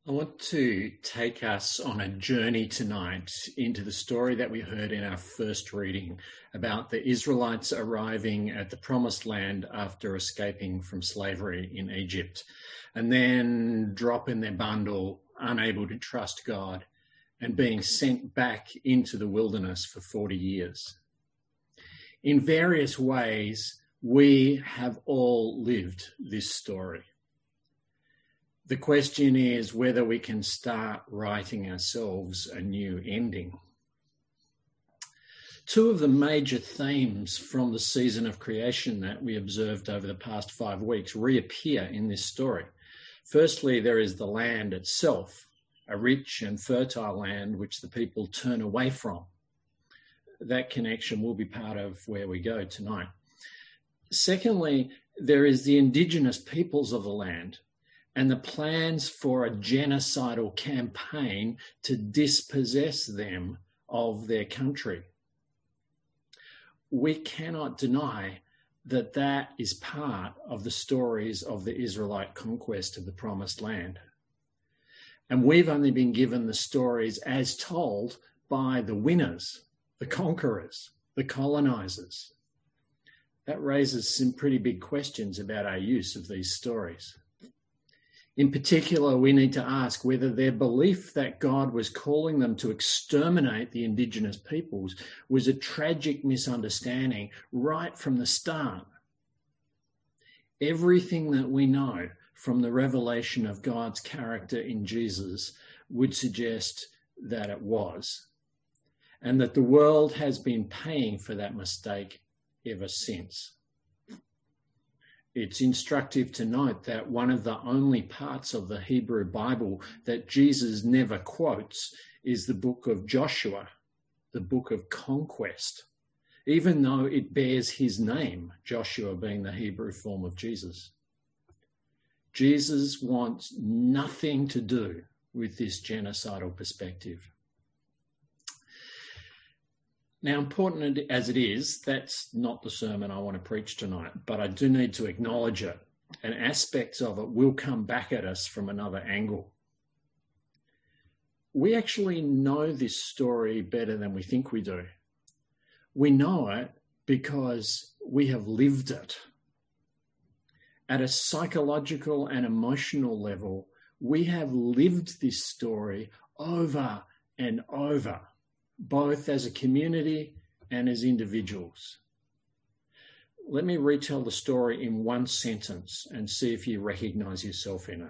I want to take us on a journey tonight into the story that we heard in our first reading about the Israelites arriving at the Promised Land after escaping from slavery in Egypt, and then dropping their bundle, unable to trust God, and being sent back into the wilderness for 40 years. In various ways, we have all lived this story. The question is whether we can start writing ourselves a new ending. Two of the major themes from the season of creation that we observed over the past 5 weeks reappear in this story. Firstly, there is the land itself, a rich and fertile land which the people turn away from. That connection will be part of where we go tonight. Secondly, there is the indigenous peoples of the land, and the plans for a genocidal campaign to dispossess them of their country. We cannot deny that that is part of the stories of the Israelite conquest of the Promised Land. And we've only been given the stories as told by the winners, the conquerors, the colonizers. That raises some pretty big questions about our use of these stories. In particular, we need to ask whether their belief that God was calling them to exterminate the indigenous peoples was a tragic misunderstanding right from the start. Everything that we know from the revelation of God's character in Jesus would suggest that it was, and that the world has been paying for that mistake ever since. It's instructive to note that one of the only parts of the Hebrew Bible that Jesus never quotes is the book of Joshua, the book of conquest, even though it bears his name, Joshua being the Hebrew form of Jesus. Jesus wants nothing to do with this genocidal perspective. Now, important as it is, that's not the sermon I want to preach tonight, but I do need to acknowledge it, and aspects of it will come back at us from another angle. We actually know this story better than we think we do. We know it because we have lived it. At a psychological and emotional level, we have lived this story over and over, both as a community and as individuals. Let me retell the story in one sentence and see if you recognize yourself in it.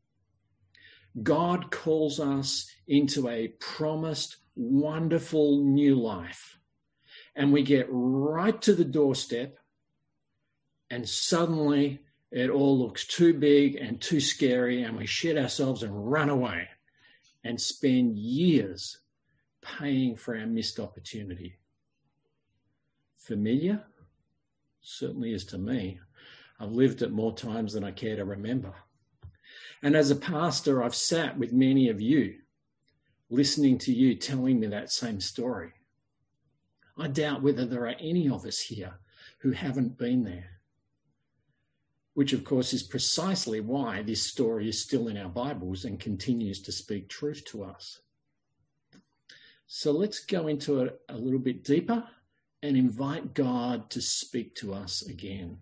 God calls us into a promised, wonderful new life, and we get right to the doorstep, and suddenly it all looks too big and too scary, and we shed ourselves and run away and spend years paying for our missed opportunity. Familiar? Certainly is to me. I've lived it more times than I care to remember. And as a pastor, I've sat with many of you, listening to you telling me that same story. I doubt whether there are any of us here who haven't been there, which of course is precisely why this story is still in our Bibles and continues to speak truth to us. So let's go into it a little bit deeper and invite God to speak to us again.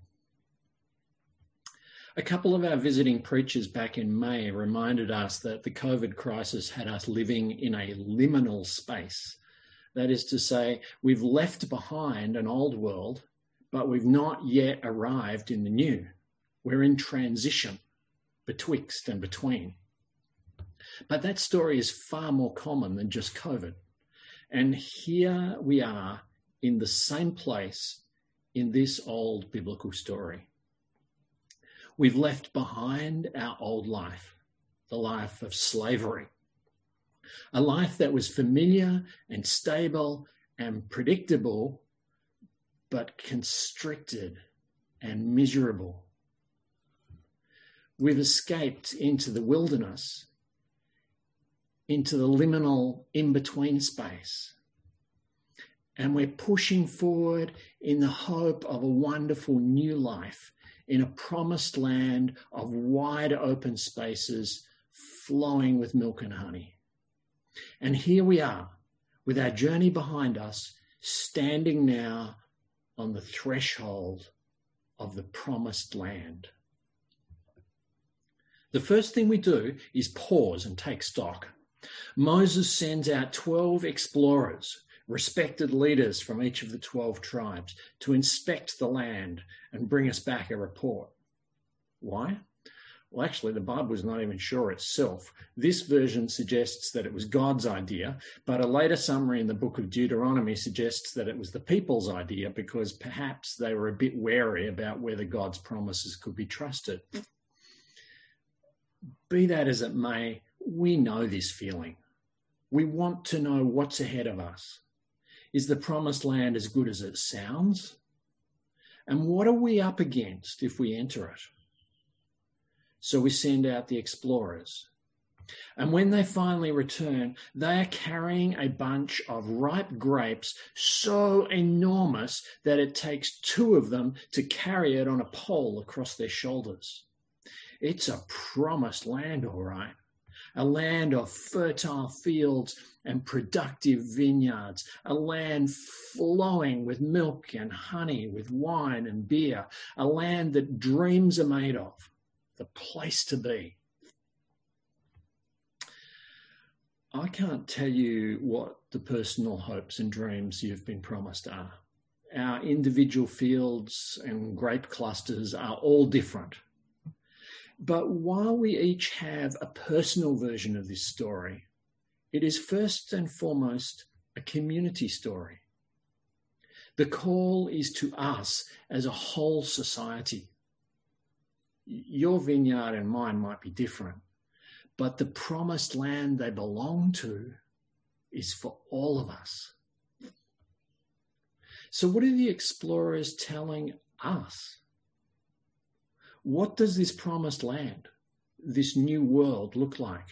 A couple of our visiting preachers back in May reminded us that the COVID crisis had us living in a liminal space. That is to say, we've left behind an old world, but we've not yet arrived in the new. We're in transition betwixt and between. But that story is far more common than just COVID. And here we are in the same place in this old biblical story. We've left behind our old life, the life of slavery, a life that was familiar and stable and predictable, but constricted and miserable. We've escaped into the wilderness, into the liminal in-between space. And we're pushing forward in the hope of a wonderful new life in a promised land of wide open spaces flowing with milk and honey. And here we are, with our journey behind us, standing now on the threshold of the promised land. The first thing we do is pause and take stock. Moses sends out 12 explorers, respected leaders from each of the 12 tribes, to inspect the land and bring us back a report. Why? Well, actually, the Bible is not even sure itself. This version suggests that it was God's idea, but a later summary in the book of Deuteronomy suggests that it was the people's idea because perhaps they were a bit wary about whether God's promises could be trusted. Be that as it may, we know this feeling. We want to know what's ahead of us. Is the promised land as good as it sounds? And what are we up against if we enter it? So we send out the explorers. And when they finally return, they are carrying a bunch of ripe grapes so enormous that it takes 2 of them to carry it on a pole across their shoulders. It's a promised land, all right. A land of fertile fields and productive vineyards, a land flowing with milk and honey, with wine and beer, a land that dreams are made of, the place to be. I can't tell you what the personal hopes and dreams you've been promised are. Our individual fields and grape clusters are all different. But while we each have a personal version of this story, it is first and foremost a community story. The call is to us as a whole society. Your vineyard and mine might be different, but the promised land they belong to is for all of us. So what are the explorers telling us? What does this promised land, this new world, look like?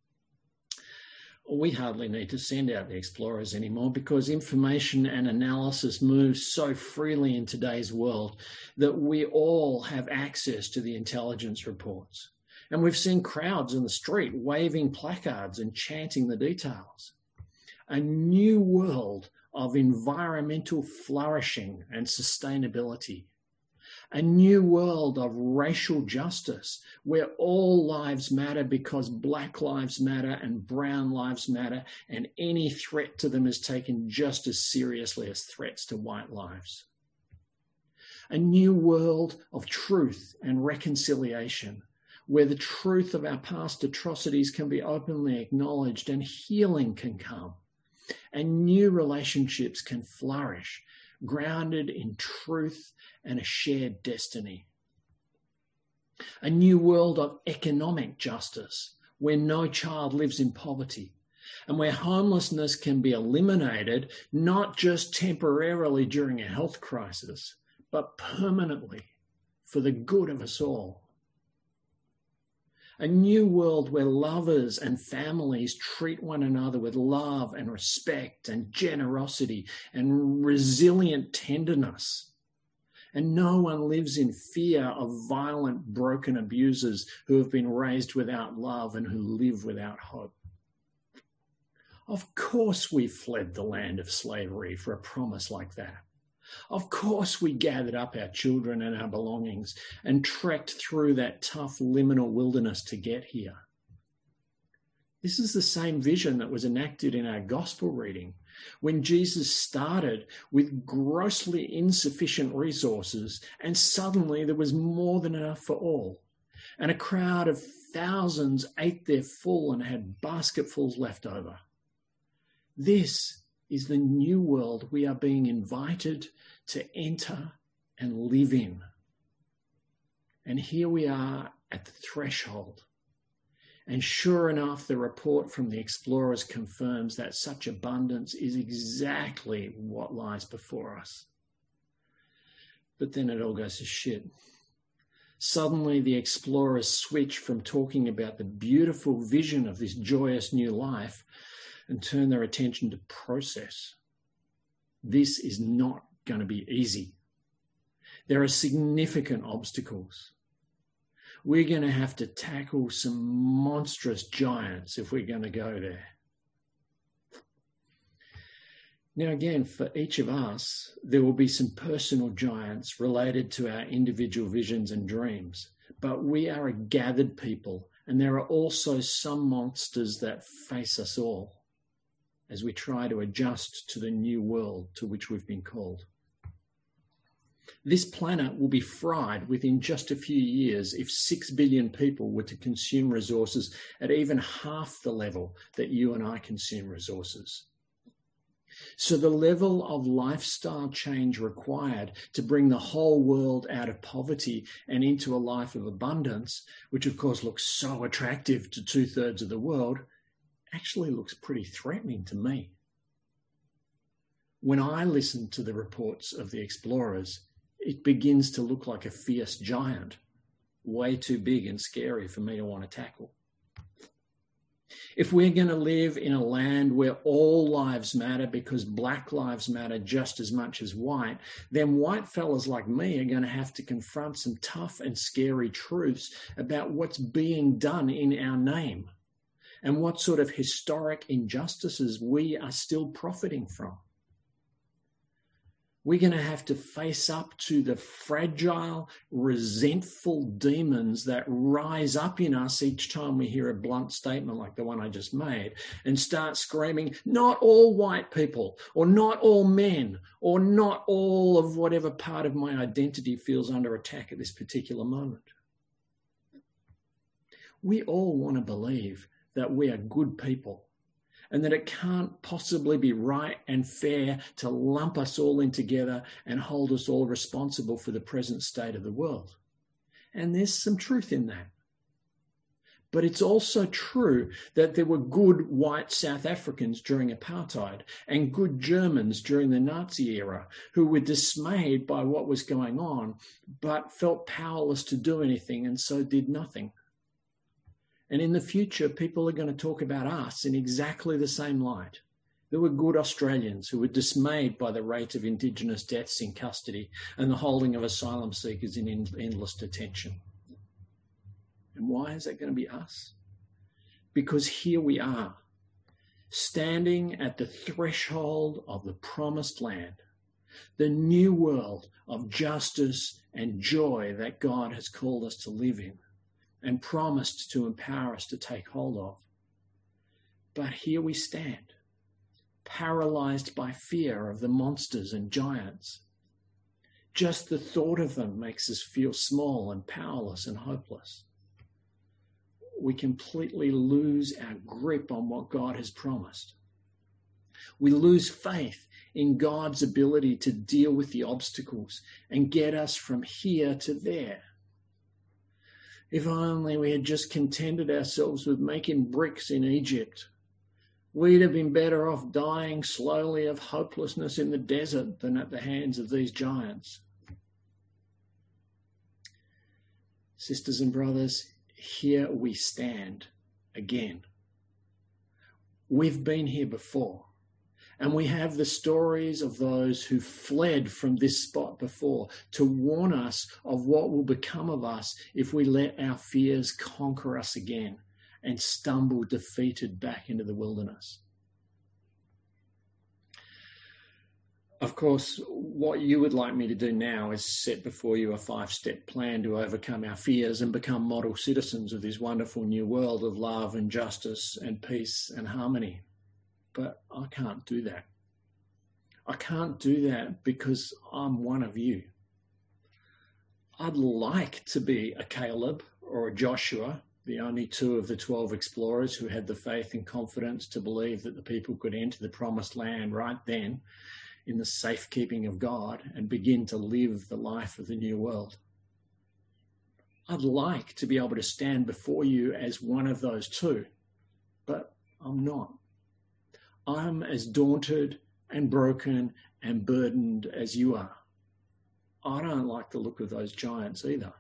We hardly need to send out the explorers anymore because information and analysis moves so freely in today's world that we all have access to the intelligence reports. And we've seen crowds in the street waving placards and chanting the details. A new world of environmental flourishing and sustainability. A new world of racial justice where all lives matter because Black lives matter and brown lives matter, and any threat to them is taken just as seriously as threats to white lives. A new world of truth and reconciliation where the truth of our past atrocities can be openly acknowledged and healing can come, and new relationships can flourish, grounded in truth and a shared destiny. A new world of economic justice where no child lives in poverty and where homelessness can be eliminated, not just temporarily during a health crisis, but permanently for the good of us all. A new world where lovers and families treat one another with love and respect and generosity and resilient tenderness. And no one lives in fear of violent, broken abusers who have been raised without love and who live without hope. Of course we fled the land of slavery for a promise like that. Of course we gathered up our children and our belongings and trekked through that tough liminal wilderness to get here. This is the same vision that was enacted in our gospel reading when Jesus started with grossly insufficient resources and suddenly there was more than enough for all. And a crowd of thousands ate their full and had basketfuls left over. This is the new world we are being invited to enter and live in. And here we are at the threshold. And sure enough, the report from the explorers confirms that such abundance is exactly what lies before us. But then it all goes to shit. Suddenly the explorers switch from talking about the beautiful vision of this joyous new life and turn their attention to process. This is not going to be easy. There are significant obstacles. We're going to have to tackle some monstrous giants if we're going to go there. Now, again, for each of us, there will be some personal giants related to our individual visions and dreams, but we are a gathered people, and there are also some monsters that face us all as we try to adjust to the new world to which we've been called. This planet will be fried within just a few years if 6 billion people were to consume resources at even half the level that you and I consume resources. So the level of lifestyle change required to bring the whole world out of poverty and into a life of abundance, which of course looks so attractive to 2/3 of the world, actually looks pretty threatening to me. When I listen to the reports of the explorers, it begins to look like a fierce giant, way too big and scary for me to want to tackle. If we're going to live in a land where all lives matter because black lives matter just as much as white, then white fellas like me are going to have to confront some tough and scary truths about what's being done in our name and what sort of historic injustices we are still profiting from. We're going to have to face up to the fragile, resentful demons that rise up in us each time we hear a blunt statement like the one I just made and start screaming, not all white people, or not all men, or not all of whatever part of my identity feels under attack at this particular moment. We all want to believe that we are good people, and that it can't possibly be right and fair to lump us all in together and hold us all responsible for the present state of the world. And there's some truth in that. But it's also true that there were good white South Africans during apartheid and good Germans during the Nazi era who were dismayed by what was going on, but felt powerless to do anything and so did nothing. And in the future, people are going to talk about us in exactly the same light. There were good Australians who were dismayed by the rate of Indigenous deaths in custody and the holding of asylum seekers in endless detention. And why is that going to be us? Because here we are, standing at the threshold of the promised land, the new world of justice and joy that God has called us to live in and promised to empower us to take hold of. But here we stand, paralyzed by fear of the monsters and giants. Just the thought of them makes us feel small and powerless and hopeless. We completely lose our grip on what God has promised. We lose faith in God's ability to deal with the obstacles and get us from here to there. If only we had just contented ourselves with making bricks in Egypt, we'd have been better off dying slowly of hopelessness in the desert than at the hands of these giants. Sisters and brothers, here we stand again. We've been here before, and we have the stories of those who fled from this spot before to warn us of what will become of us if we let our fears conquer us again and stumble defeated back into the wilderness. Of course, what you would like me to do now is set before you a 5-step plan to overcome our fears and become model citizens of this wonderful new world of love and justice and peace and harmony. But I can't do that. I can't do that because I'm one of you. I'd like to be a Caleb or a Joshua, the only 2 of the 12 explorers who had the faith and confidence to believe that the people could enter the promised land right then in the safekeeping of God and begin to live the life of the new world. I'd like to be able to stand before you as one of those 2, but I'm not. I'm as daunted and broken and burdened as you are. I don't like the look of those giants either.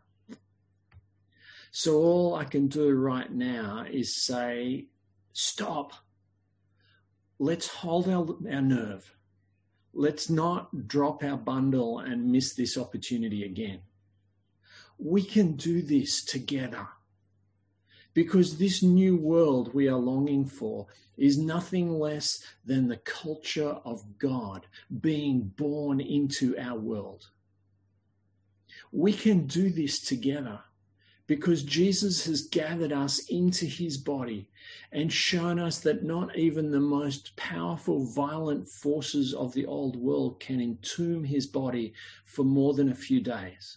So all I can do right now is say, stop. Let's hold our nerve. Let's not drop our bundle and miss this opportunity again. We can do this together, because this new world we are longing for is nothing less than the culture of God being born into our world. We can do this together because Jesus has gathered us into his body and shown us that not even the most powerful, violent forces of the old world can entomb his body for more than a few days.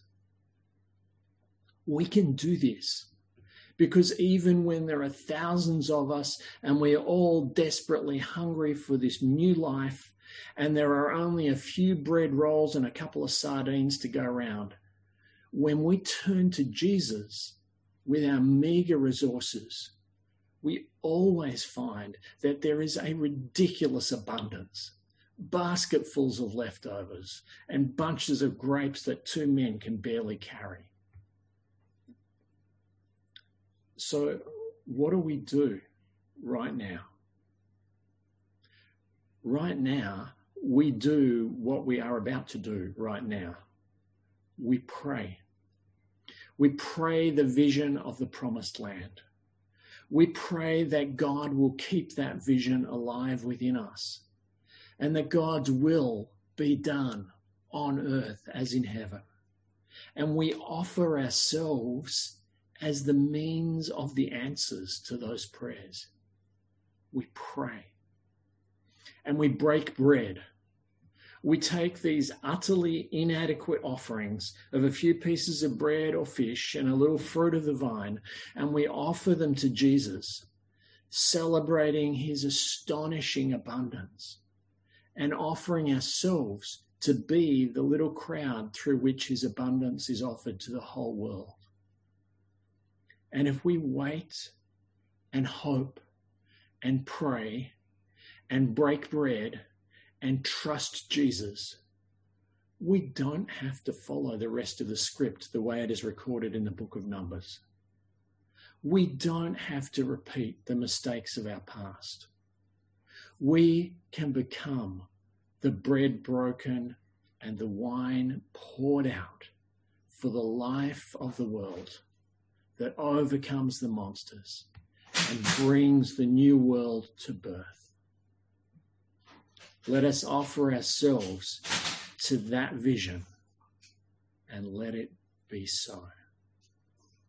We can do this because even when there are thousands of us and we are all desperately hungry for this new life and there are only a few bread rolls and a couple of sardines to go around, when we turn to Jesus with our meager resources, we always find that there is a ridiculous abundance, basketfuls of leftovers and bunches of grapes that two men can barely carry. So what do we do right now? Right now, we do what we are about to do right now. We pray. We pray the vision of the promised land. We pray that God will keep that vision alive within us and that God's will be done on earth as in heaven. And we offer ourselves as the means of the answers to those prayers. We pray and we break bread. We take these utterly inadequate offerings of a few pieces of bread or fish and a little fruit of the vine, and we offer them to Jesus, celebrating his astonishing abundance and offering ourselves to be the little crowd through which his abundance is offered to the whole world. And if we wait and hope and pray and break bread and trust Jesus, we don't have to follow the rest of the script the way it is recorded in the book of Numbers. We don't have to repeat the mistakes of our past. We can become the bread broken and the wine poured out for the life of the world that overcomes the monsters and brings the new world to birth. Let us offer ourselves to that vision and let it be so.